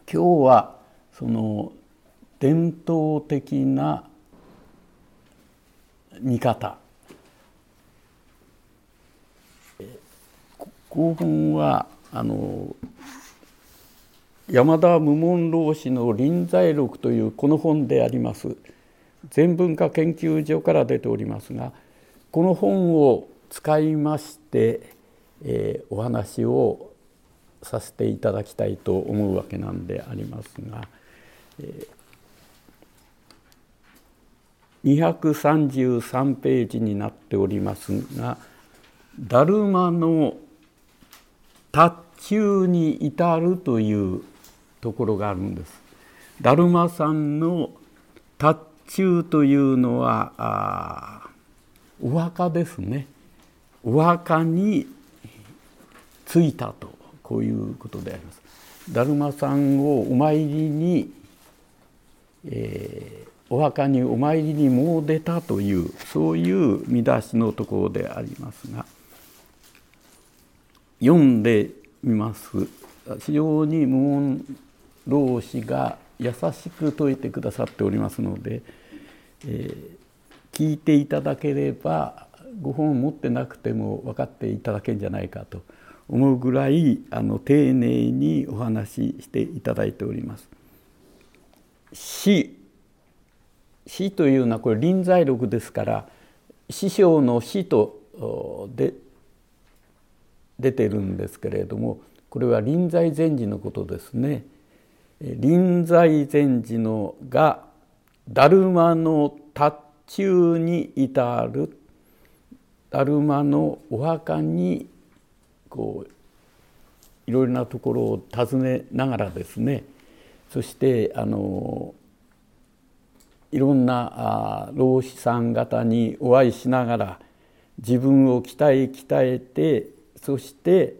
今日はその伝統的な見方、古本は山田無門老師の臨済録というこの本であります。全文化研究所から出ておりますが、この本を使いまして、お話をさせていただきたいと思うわけなんでありますが、233ページになっておりますが、達磨の達中に至るというところがあるんです。達磨さんの達中というのはお墓ですね。お墓に着いたと、こういうことであります。達磨さんをお参りに、お墓にお参りにもう出たという、そういう見出しのところでありますが、読んでみます。非常に無門老師が優しく説いてくださっておりますので、聞いていただければご本を持ってなくても分かっていただけるんじゃないかと思うぐらい丁寧にお話ししていただいております。師というのはこれ臨済録ですから、師匠の師と出てるんですけれども、これは臨済禅師のことですね。臨済禅師のが達磨の達中に至る、達磨のお墓にこういろいろなところを訪ねながらですね、そしていろんな老師さん方にお会いしながら自分を鍛えて、そして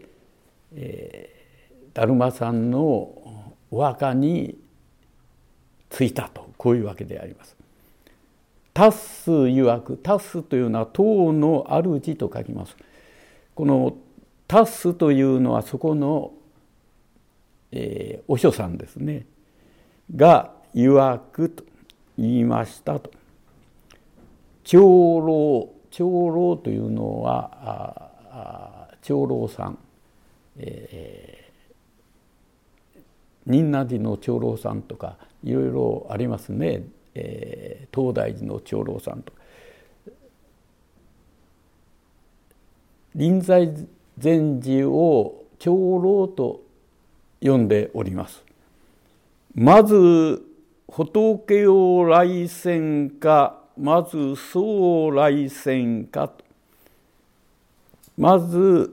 達磨さんのお墓に着いたと、こういうわけであります。達す曰く、達すというのは塔の主と書きます。この達すというのはそこの、お師匠さんですねが曰くと言いましたと。長老というのは長老さん、仁和寺の長老さんとかいろいろありますね。東大寺の長老さんとか、臨済禅師を長老と呼んでおります。まず仏を来せか、まず僧を来せかと。まず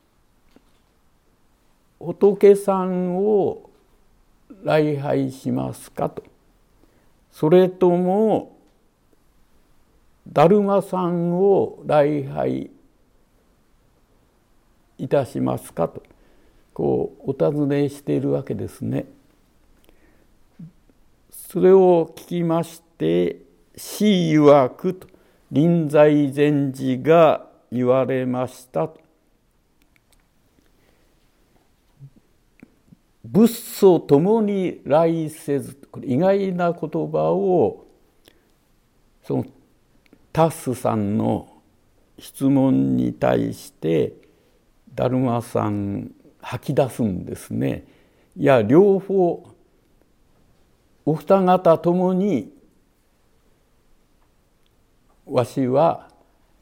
仏さんを礼拝しますかと、それとも達磨さんを礼拝いたしますかと、こうお尋ねしているわけですね。それを聞きまして師曰くと、臨済禅師が言われましたと。仏祖ともに来せず、これ意外な言葉をその達すさんの質問に対して達磨さん吐き出すんですね。いや、両方お二方ともにわしは、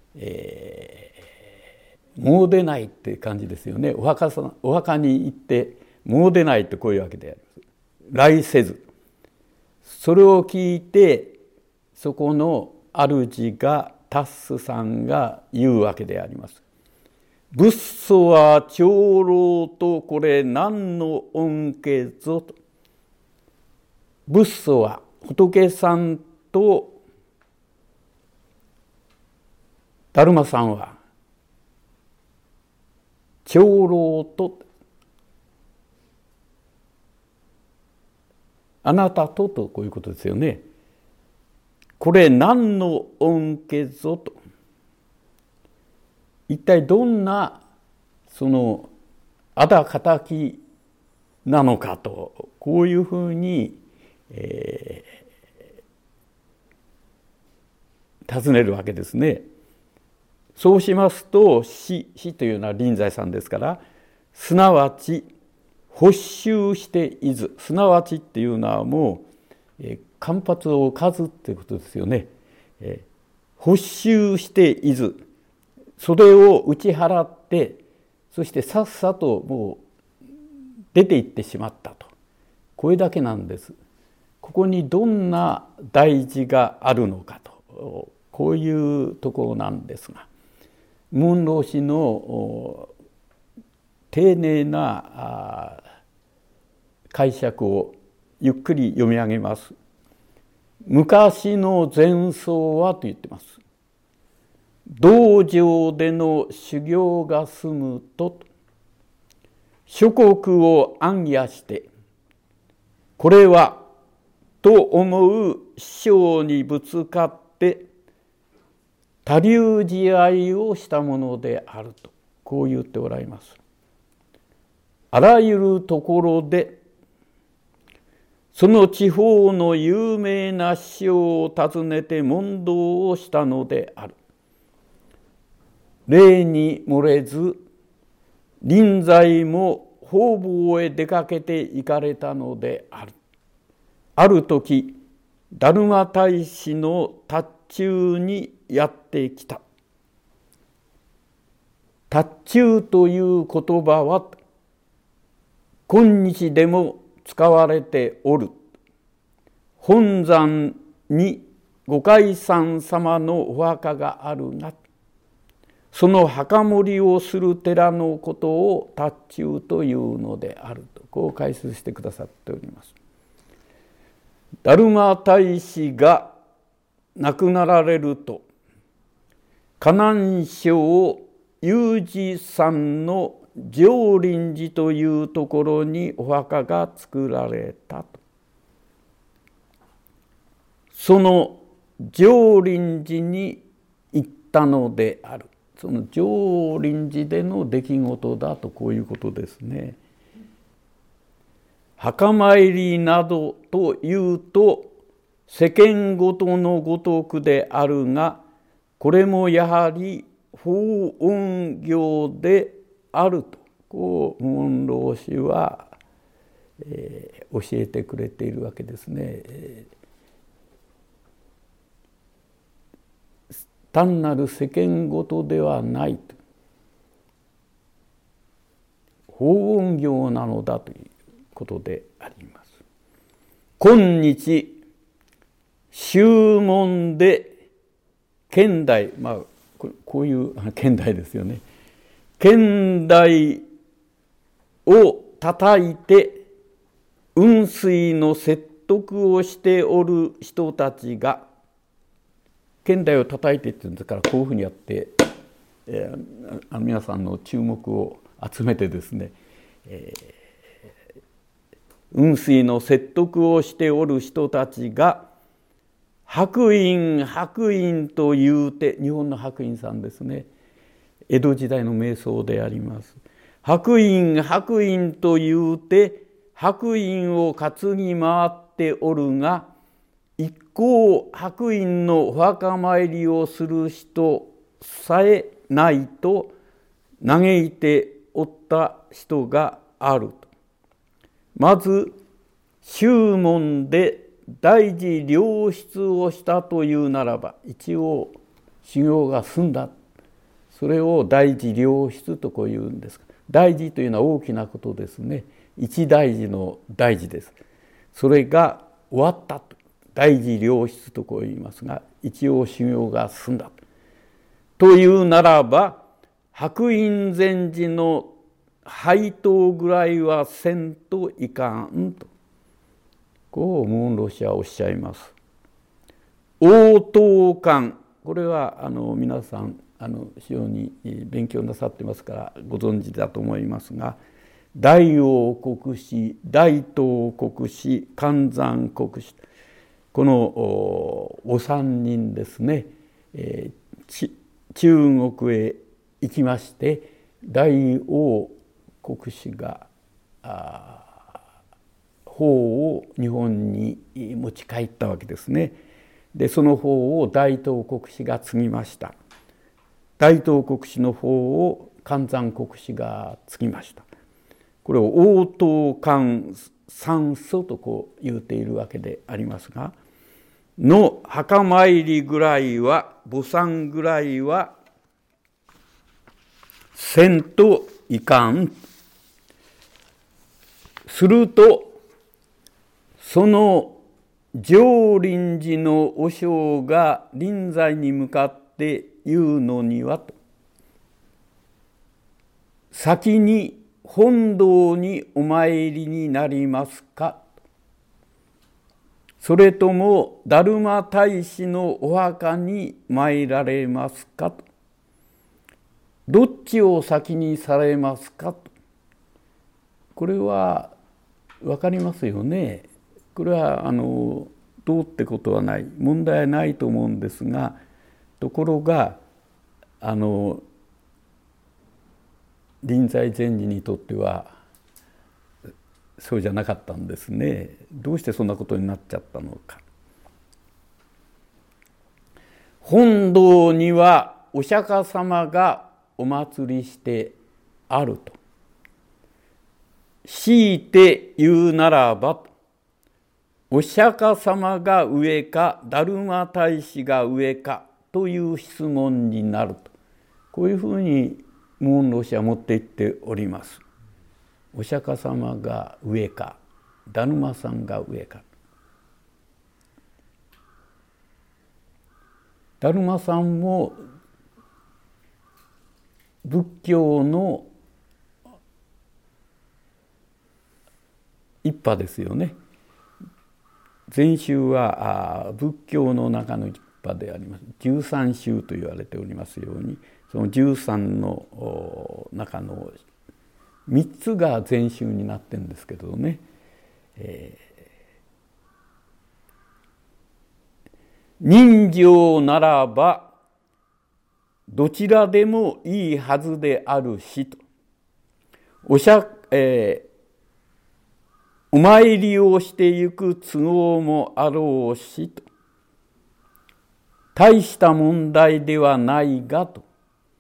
もう出ないっていう感じですよね。お墓に行ってもう出ないと、こういうわけであります。来せず。それを聞いてそこの主が達すさんが言うわけであります。仏祖は長老とこれ何の恩恵ぞと。仏祖は仏さんと達磨さんは長老と、あなたとこういうことですよね。これ何の恩恵ぞと。一体どんなそのあだかたきなのかと、こういうふうに、尋ねるわけですね。そうしますと死というのは臨在さんですから、すなわち発臭していず、すなわちっていうのはもう間髪を置かずっていうことですよね。発臭していず、それを打ち払って、そしてさっさともう出て行ってしまったと、これだけなんです。ここにどんな大事があるのかと、こういうところなんですが、ムンロー氏の丁寧な解釈をゆっくり読み上げます。昔の前奏はと言ってます。道場での修行が済むと、諸国を暗夜して、これはと思う師匠にぶつかって他流試合をしたものであると、こう言っておられます。あらゆるところでその地方の有名な師匠を訪ねて問答をしたのである。例に漏れず臨在も方々へ出かけて行かれたのである。ある時ダルマ大師の達中にやってきた。達中という言葉は今日でも使われておる。本山にご開山様のお墓があるが、その墓守りをする寺のことを達中というのであると、こう解説してくださっております。ダルマ大師が亡くなられると、河南省有寺山の上林寺というところにお墓が作られたと。その上林寺に行ったのである。その上林寺での出来事だと、こういうことですね。墓参りなどというと世間ごとのごとくであるが、これもやはり法恩行であると、こう無恩老師は、教えてくれているわけですね。単なる世間ごとではないと、法恩行なのだということであります。今日宗門で剣台、こういう剣台ですよね。剣台を叩いて雲水の説得をしておる人たちが、剣台を叩いてっていうんですから、こういうふうにやって、皆さんの注目を集めてですね、雲水の説得をしておる人たちが、白隠白隠というて、日本の白隠さんですね、江戸時代の名僧であります。白隠白隠というて白隠を担ぎ回っておるが、一向白隠のお墓参りをする人さえないと嘆いておった人があると。まず宗門で大事良出をしたというならば、一応修行が済んだ、それを大事良出とこう言うんです。大事というのは大きなことですね。一大事の大事です。それが終わったと、大事良出とこう言いますが、一応修行が済んだというならば、白隠禅師の配当ぐらいはせんといかんと、こう無恩老師はおっしゃいます。応答観、これは皆さん非常に勉強なさってますからご存知だと思いますが、大王国師、大東国師、関山国師、このお三人ですね、中国へ行きまして、大王国師が法を日本に持ち帰ったわけですね。でその法を大東国師が継ぎました。大東国師の法を関山国師が継ぎました。これを応答関三祖とこう言うているわけでありますが、の墓参りぐらいは墓参ぐらいはせんといかん。するとその上臨寺の和尚が臨済に向かって言うのにはと、先に本堂にお参りになりますか、それとも達磨大師のお墓に参られますかと、どっちを先にされますかと。これは分かりますよね。これはどうってことはない、問題はないと思うんですが、ところが臨済禅師にとってはそうじゃなかったんですね。どうしてそんなことになっちゃったのか。本堂にはお釈迦様がお祭りしてあると。強いて言うならば、お釈迦様が上か達磨大師が上かという質問になると、こういうふうに無音老師は持っていっております。お釈迦様が上か達磨さんが上か。達磨さんも仏教の一派ですよね。禅宗は仏教の中の一派であります。13宗と言われておりますように、その13の中の3つが禅宗になってるんですけどね、人情ならばどちらでもいいはずであるしと、お参りをしてゆく都合もあろうしと、大した問題ではないがと、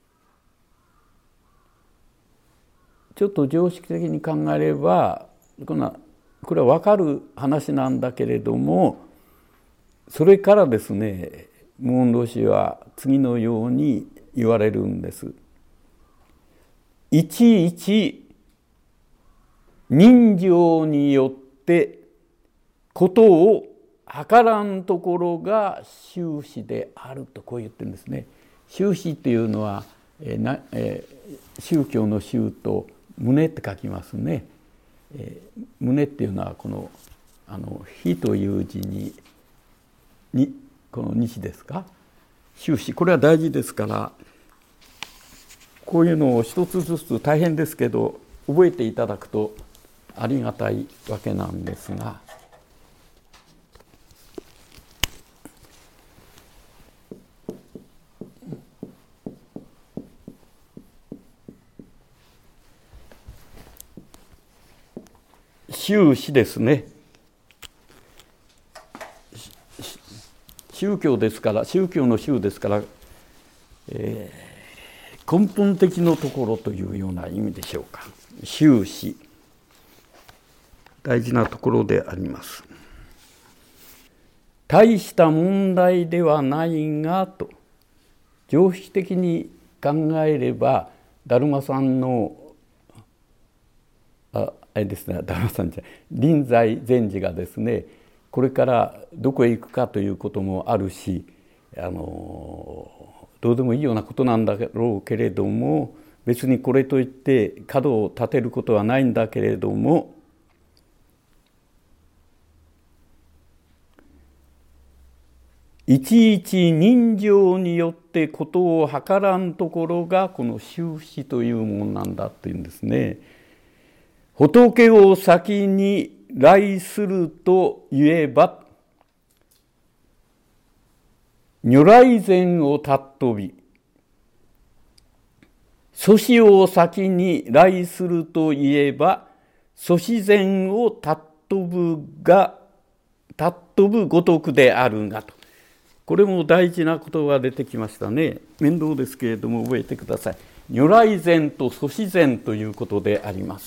ちょっと常識的に考えればこれは分かる話なんだけれども、それからですね、無音老師は次のように言われるんです。いちいち人情によってことを計らんところが宗旨であると、こう言ってるんですね。宗旨っていうのは、宗教の宗と胸って書きますね。胸っていうのはこの火という字にこの西ですか、宗旨、これは大事ですから、こういうのを一つずつ大変ですけど覚えていただくとありがたいわけなんですが、宗旨ですね。宗教ですから、宗教の宗ですから、根本的なところというような意味でしょうか。宗旨、大事なところであります。大した問題ではないがと、常識的に考えれば達磨さんのですね、達磨さんじゃ臨済禅師がですね、これからどこへ行くかということもあるし、どうでもいいようなことなんだろうけれども、別にこれといって角を立てることはないんだけれども、いちいち人情によってことを計らんところがこの宗旨というものなんだというんですね。仏を先に来すると言えば、如来前をたっとび、祖師を先に来すると言えば、祖師前をたっ尊ぶごとくであるがと。これも大事なことが出てきましたね。面倒ですけれども覚えてください。如来前と祖師前ということであります。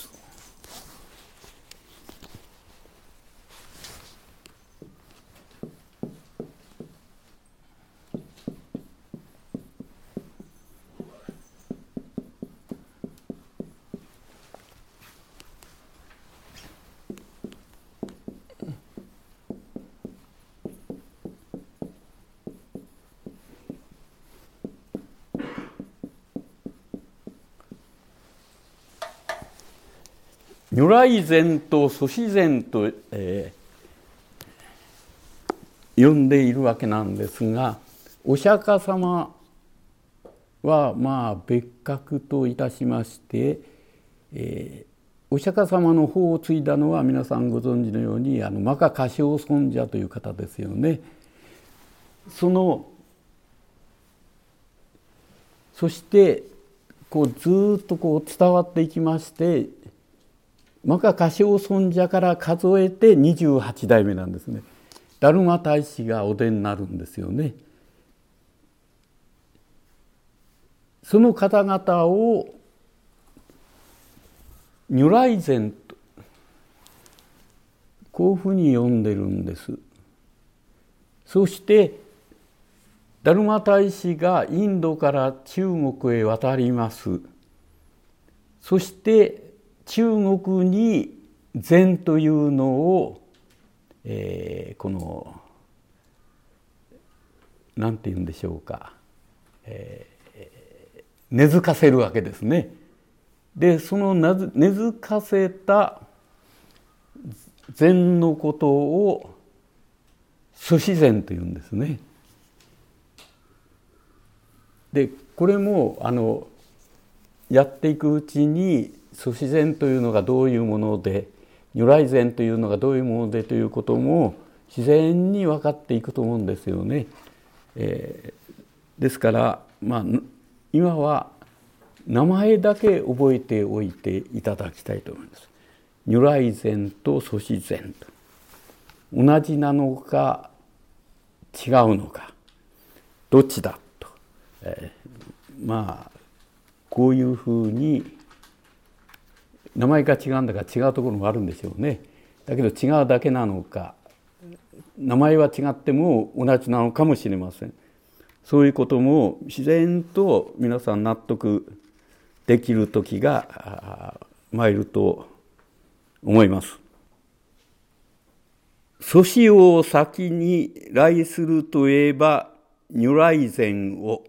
如来前と祖師前と、呼んでいるわけなんですが、お釈迦様は別格といたしまして、お釈迦様の法を継いだのは皆さんご存知のように摩訶迦葉尊者という方ですよね。そしてずっと伝わっていきまして、摩訶迦葉尊者から数えて28代目なんですね。達磨大師がお出になるんですよね。その方々を如来前とこういうふうに呼んでるんです。そして達磨大師がインドから中国へ渡ります。そして中国に禅というのを、なんて言うんでしょうか、根付かせるわけですね。でその根付かせた禅のことを祖師禅というんですね。でこれもやっていくうちに祖師禅というのがどういうもので、如来禅というのがどういうものでということも自然に分かっていくと思うんですよね。ですから今は名前だけ覚えておいていただきたいと思います。如来禅と祖師禅と同じなのか違うのかどっちだと、こういうふうに名前が違うんだから違うところもあるんでしょうね。だけど違うだけなのか、名前は違っても同じなのかもしれません。そういうことも自然と皆さん納得できる時が参ると思います。祖師を先に来するといえば如来禅を、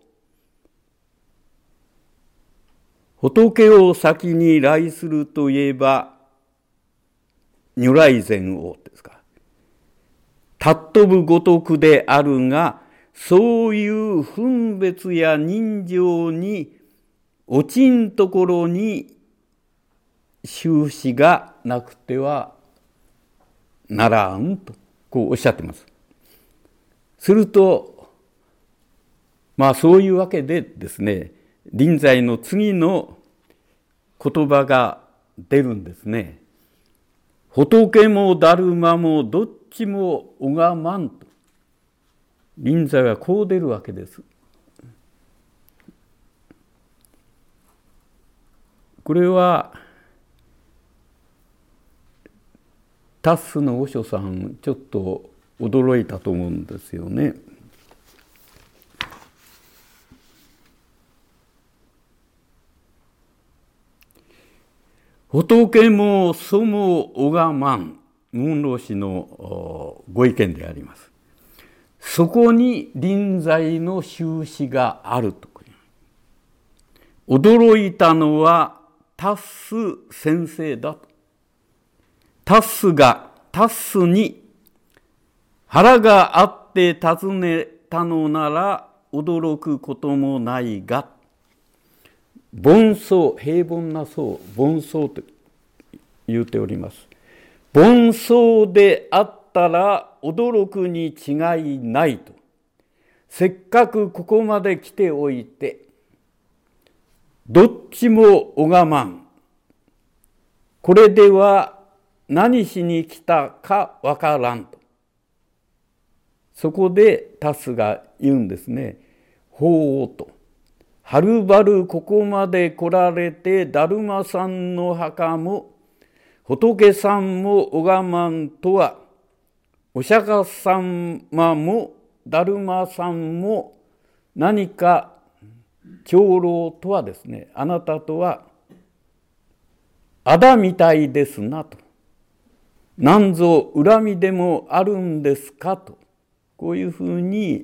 仏を先に来するといえば如来禅をですか。尊ぶごとくであるが、そういう分別や人情に落ちんところに終始がなくてはならんとこうおっしゃってます。するとそういうわけでですね、臨済の次の言葉が出るんですね。仏も達磨もどっちも拝まんと臨済はこう出るわけです。これはタッスの和尚さんちょっと驚いたと思うんですよね。仏も祖も拝まん、文老師のご意見であります。そこに臨済の終始があると。驚いたのはタッス先生だと。タッスに腹があって尋ねたのなら驚くこともないが、凡相、平凡な相、凡相と言っております。凡相であったら驚くに違いないと。せっかくここまで来ておいて、どっちも拝まん。これでは何しに来たかわからんと。そこでタスが言うんですね。ほうと。はるばるここまで来られて、だるまさんの墓も仏さんも拝まんとは、お釈迦様もだるまさんも何か長老とはですね、あなたとはあだみたいですなと。なんぞ恨みでもあるんですかと、こういうふうに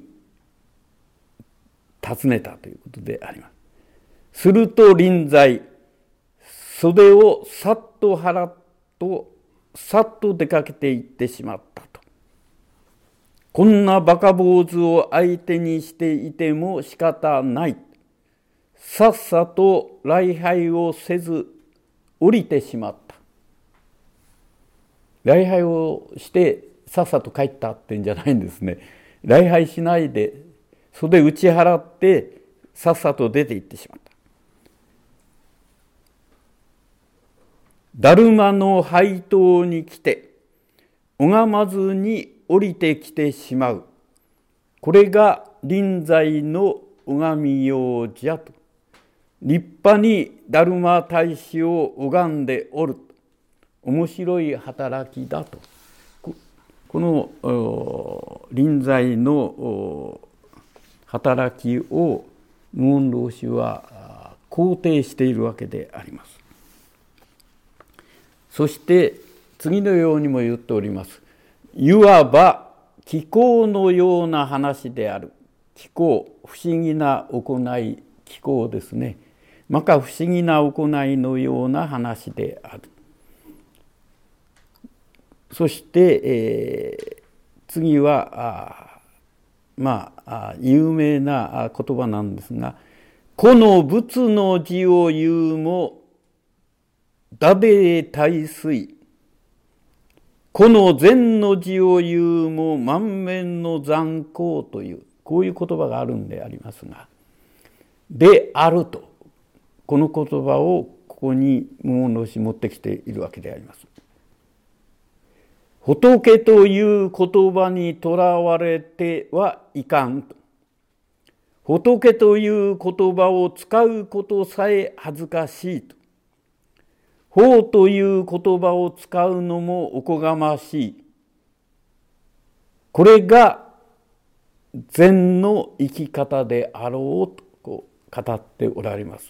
尋ねたということであります。すると臨在、袖をさっと払っとさっと出かけていってしまったと。こんなバカ坊主を相手にしていても仕方ない。さっさと礼拝をせず降りてしまった。礼拝をしてさっさと帰ったってんじゃないんですね。礼拝しないで袖打ち払ってさっさと出て行ってしまった。だるまの配当に来て拝まずに降りてきてしまう。これが臨在の拝みようじゃと。立派にだるま大師を拝んでおる。面白い働きだと。この臨在の働きを無音老師は肯定しているわけであります。そして次のようにも言っております。いわば奇行のような話である。奇行、不思議な行い、奇行ですね。まか不思議な行いのような話である。そして、次は有名な言葉なんですが、この仏の字を言うもだで大水、この善の字を言うも満面の残光という、こういう言葉があるんでありますが、であると、この言葉をここに無音老師持ってきているわけであります。仏という言葉にとらわれてはいかんと。仏という言葉を使うことさえ恥ずかしいと。法という言葉を使うのもおこがましい。これが禅の生き方であろうとこう語っておられます。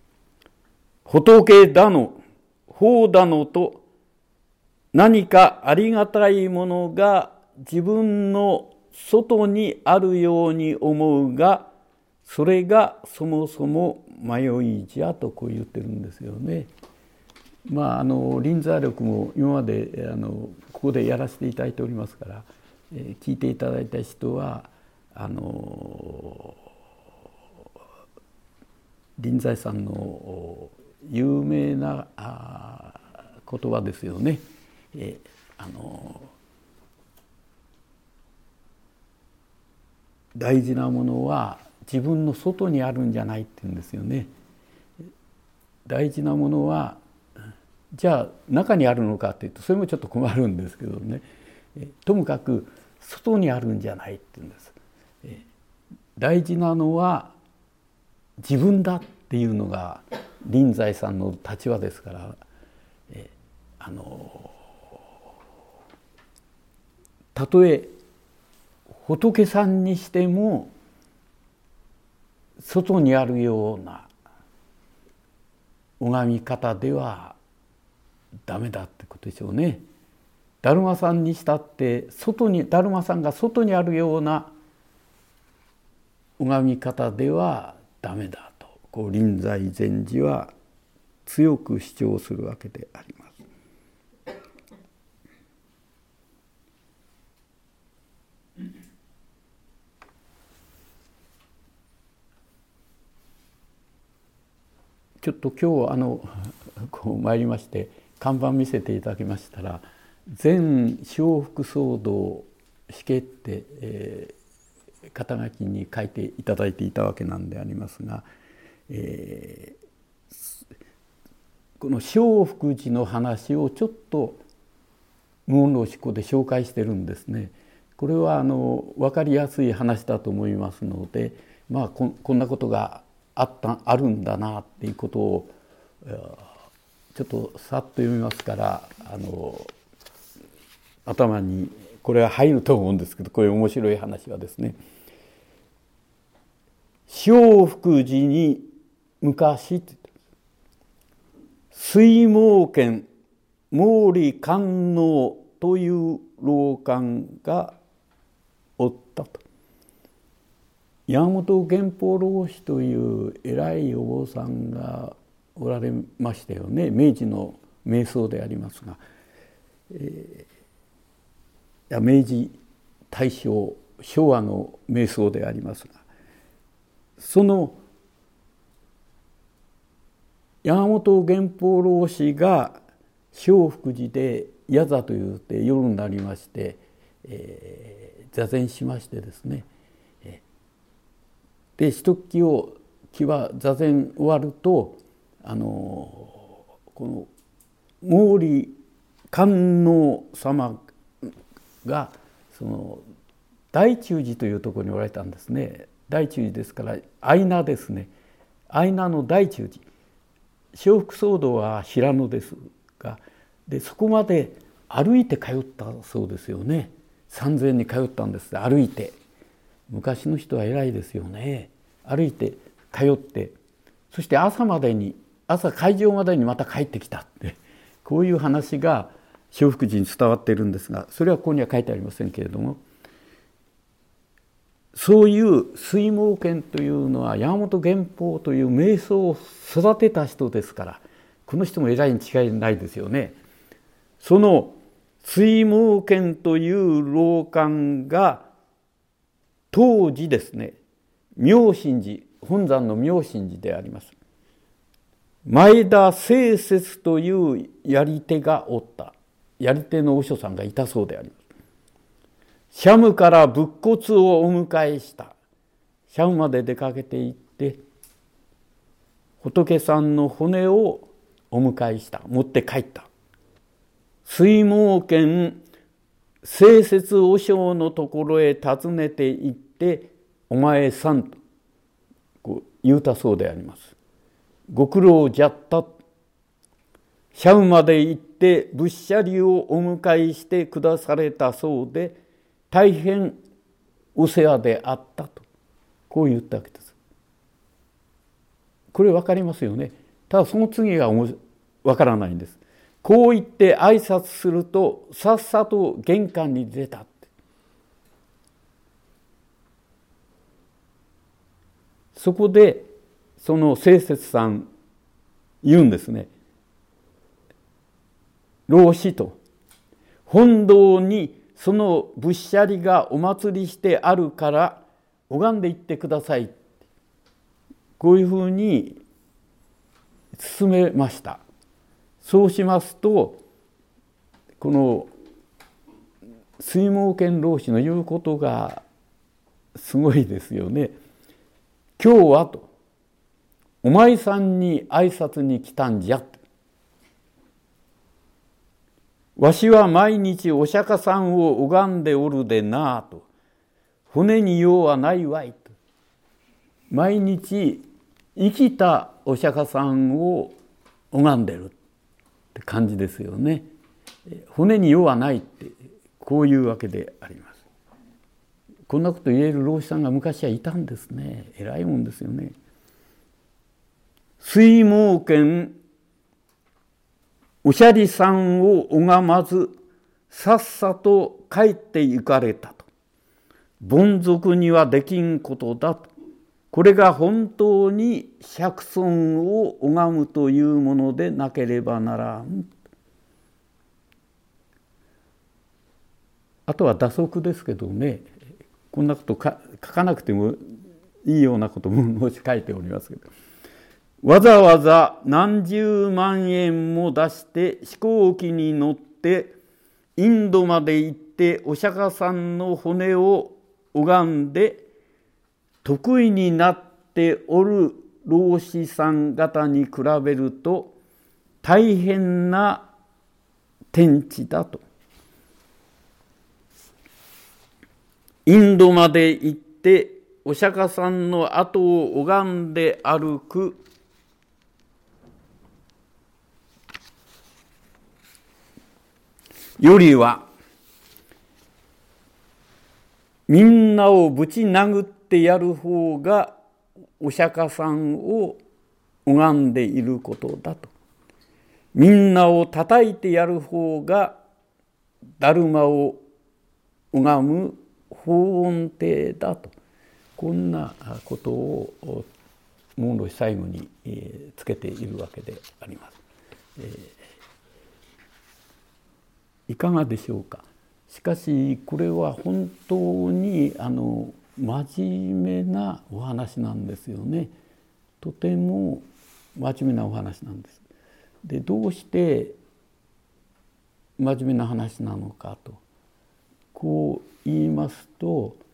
仏だの、法だのと何かありがたいものが自分の外にあるように思うが、それがそもそも迷いじゃとこう言ってるんですよね。臨在力も今までここでやらせていただいておりますから、聞いていただいた人は臨在さんの有名な言葉ですよね。大事なものは自分の外にあるんじゃないって言うんですよね。大事なものはじゃあ中にあるのかっていうとそれもちょっと困るんですけどね、ともかく外にあるんじゃないって言うんです。大事なのは自分だっていうのが臨在さんの立場ですから、たとえ仏さんにしても外にあるような拝み方ではダメだってことでしょうね。だるまさんにしたってだるまさんが外にあるような拝み方ではダメだとこう臨在禅師は強く主張するわけであります。ちょっと今日こう参りまして看板見せていただきましたら「全承服騒動死刑」って、肩書きに書いていただいていたわけなんでありますが、この承福寺の話をちょっと無言老子ここで紹介してるんですね。これは分かりやすい話だと思いますので、こんなことがあるんだなっていうことをちょっとさっと読みますから頭にこれは入ると思うんですけど、こういう面白い話はですね、正福寺に昔水毛賢毛利観音という老官がおったと。山本源法老子という偉いお坊さんがおられましたよね。明治の瞑想でありますが、明治大正昭和の瞑想でありますが、その山本源法老子が正福寺で夜座というて夜になりまして、座禅しましてですね、で一気は座禅終わるとこの毛利観音様がその大中寺というところにおられたんですね。大中寺ですから相名ですね。相名の大中寺、正福僧堂は平野ですが、でそこまで歩いて通ったそうですよね。3000に通ったんです。歩いて。昔の人は偉いですよね。歩いて通って、そして朝会場までにまた帰ってきたって、こういう話が正福寺に伝わっているんですが、それはここには書いてありませんけれども、そういう水毛賢というのは山本源法という瞑想を育てた人ですから、この人も偉いに違いないですよね。その水毛賢という老官が当時ですね、妙心寺、本山の妙心寺であります前田清節というやり手がおった。やり手の和尚さんがいたそうであります。社務から仏骨をお迎えした。社務まで出かけて行って仏さんの骨をお迎えした。持って帰った。水毛賢清節和尚のところへ訪ねて行って、お前さんとこう言うたそうであります。ご苦労じゃった。社務まで行って仏舎利をお迎えしてくだされたそうで、大変お世話であったと、こう言ったわけです。これ分かりますよね。ただその次が分からないんです。こう言って挨拶するとさっさと玄関に出たって。そこでその清節さん言うんですね。老子と本堂にその仏舎利がお祭りしてあるから拝んでいってください。こういうふうに勧めました。そうしますと、この水毛賢老子の言うことがすごいですよね。今日はと、お前さんに挨拶に来たんじゃ。わしは毎日お釈迦さんを拝んでおるでなあと、骨に用はないわいと。毎日生きたお釈迦さんを拝んでるって感じですよね。骨に用はないってこういうわけであります。こんなこと言える老子さんが昔はいたんですね。偉いもんですよね。水毛賢お舎利さんを拝まずさっさと帰って行かれたと。凡俗にはできんことだと。これが本当に釈尊を拝むというものでなければならん。あとは打足ですけどね、こんなこと書かなくてもいいようなことも書いておりますけど、わざわざ何十万円も出して飛行機に乗ってインドまで行ってお釈迦さんの骨を拝んで得意になっておる老子さん方に比べると大変な天地だと。 インドまで行ってお釈迦さんの後を拝んで歩くよりは、みんなをぶち殴ってやる方がお釈迦さんを拝んでいることだと。みんなを叩いてやる方がダルマを拝む法恩庭だと、こんなことを門路最後につけているわけであります。いかがでしょうか。しかしこれは本当に真面目なお話なんですよね。とても真面目なお話なんです。で、どうして真面目な話なのかとこう言いますと、